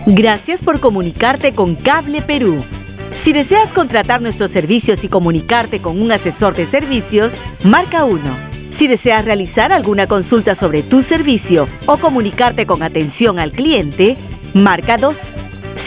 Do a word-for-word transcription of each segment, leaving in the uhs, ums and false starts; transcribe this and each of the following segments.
Gracias por comunicarte con Cable Perú. Si deseas contratar nuestros servicios y comunicarte con un asesor de servicios, marca uno. Si deseas realizar alguna consulta sobre tu servicio o comunicarte con atención al cliente, marca dos. Si...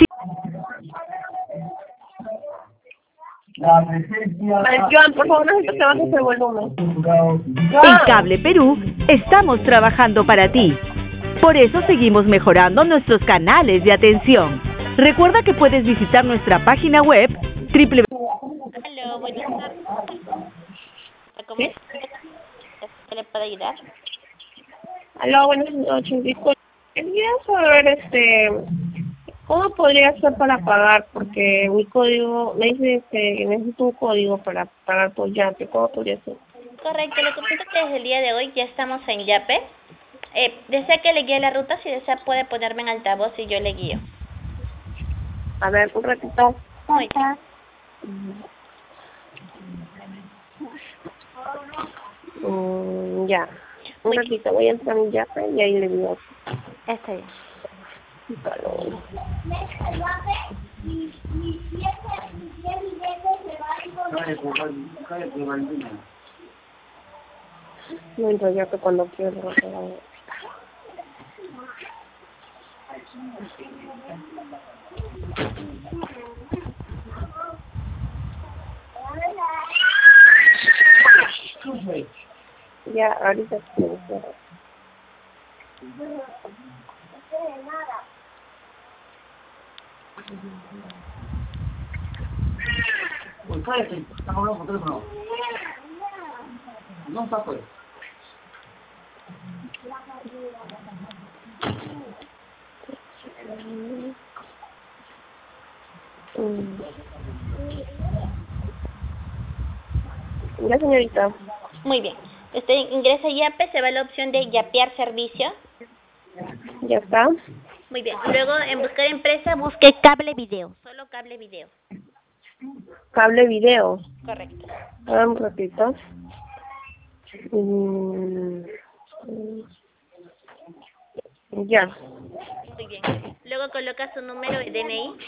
Joan, por favor, no se baje ese volumen. En Cable Perú estamos trabajando para ti. Por eso seguimos mejorando nuestros canales de atención. Recuerda que puedes visitar nuestra página web doble u doble u doble u. Hola, buenas tardes. ¿Cómo está? ¿Qué le puedo ayudar? Aló, buenas noches. Disculpe, quería saber, este, ¿cómo podría hacer para pagar? Porque mi código, me dice que necesito un código para pagar por Yape. ¿Cómo podría ser? Correcto, le comento que desde el día de hoy ya estamos en Yape. Eh, ¿Desea que le guíe la ruta? Si desea puede ponerme en altavoz y yo le guío. A ver, un ratito. Muy bien. Mm, ya. Un Muy ratito, voy a entrar en Yape y ahí le digo. Está bien. No entro ya que cuando quiero. Ya, ahorita sí. Uy, cállate, estamos hablando por teléfono. No está pues. Mm. Ya, señorita. Muy bien. Usted ingresa a Yape, se va a la opción de yapear servicio. Ya está. Muy bien. Luego en buscar empresa busque cable video. Solo cable video. Cable video. Correcto. Ah, un ratito. Mm. Ya. Muy bien. Luego coloca su número de D N I.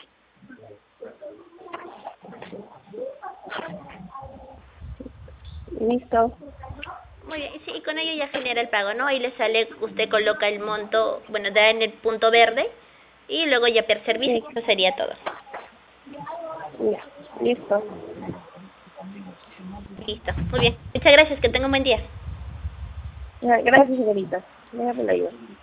Listo. Muy bien, sí, y con ello ya genera el pago, ¿no? Ahí le sale, usted coloca el monto, bueno, da en el punto verde y luego ya per servicio, Sí. eso sería todo. Ya. Listo. Listo, muy bien. Muchas gracias, que tenga un buen día. Ya, gracias, señorita. Déjame la ayuda.